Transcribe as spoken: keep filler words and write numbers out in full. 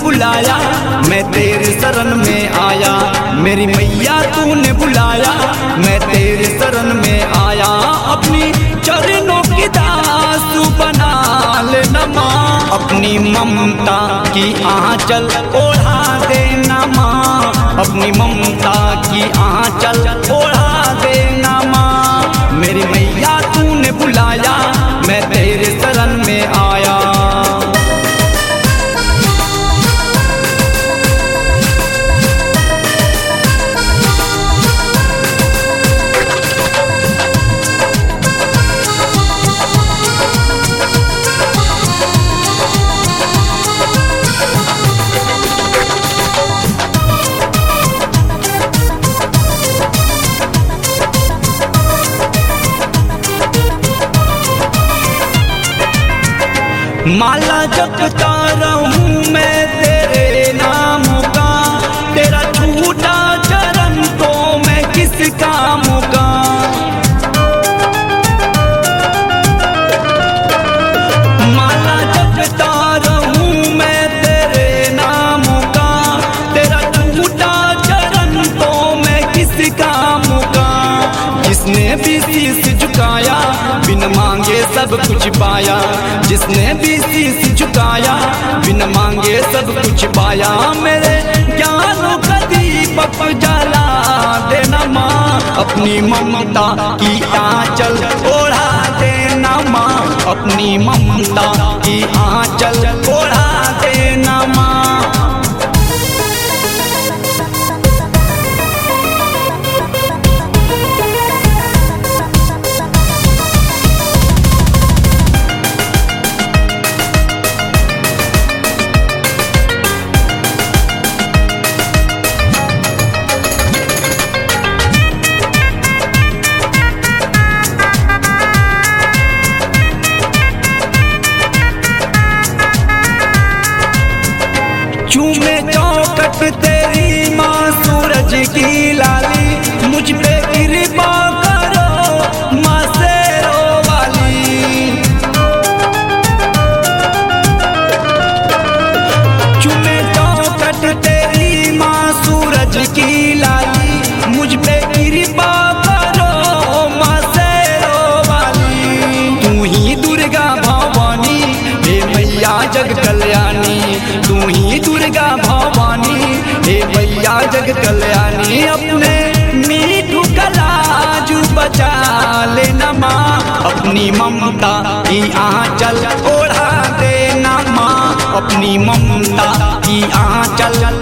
बुलाया, मैं तेरे शरण में आया। मेरी मैया तूने बुलाया, मैं तेरे शरण में आया। अपनी चरणों की दास बना लेना माँ, अपनी ममता की आंचल ओढ़ा देना माँ, अपनी ममता की आंचल ओढ़ा देना माँ। मेरी मैया तूने बुलाया, मैं तेरे शरण में आया। माला जपता रहूं मैं तेरे नाम का, तेरा झूठा चरण तो मैं किस काम का। माला जपता रहूं मैं तेरे नाम का, तेरा झूठा चरण तो मैं किस काम का। जिसने भी शीश झुकाया बिन मांगे सब कुछ पाया, जिसने भी शीश झुकाया बिन मांगे सब कुछ पाया। मेरे ज्ञानों का दीपक जला देना माँ, अपनी ममता की आंचल ओढ़ा देना माँ, अपनी ममता की आंचल ओढ़ा देना माँ। चूमे चौकट तेरी माँ सूरज की लाली, मुझ पे कृपा करो माँ शेरों वाली। चूमे चौकट तेरी माँ सूरज की लाली, मुझ पे कृपा करो माँ शेरों वाली। तू ही दुर्गा भवानी हे मैया जग कल्याणी, तू ही दुर्गा भवानी हे मैया जग कल्याणी। अपने मीठू कलाजू बचा लेना माँ, अपनी ममता की आंचल ओढ़ा देना माँ, अपनी ममता की आंचल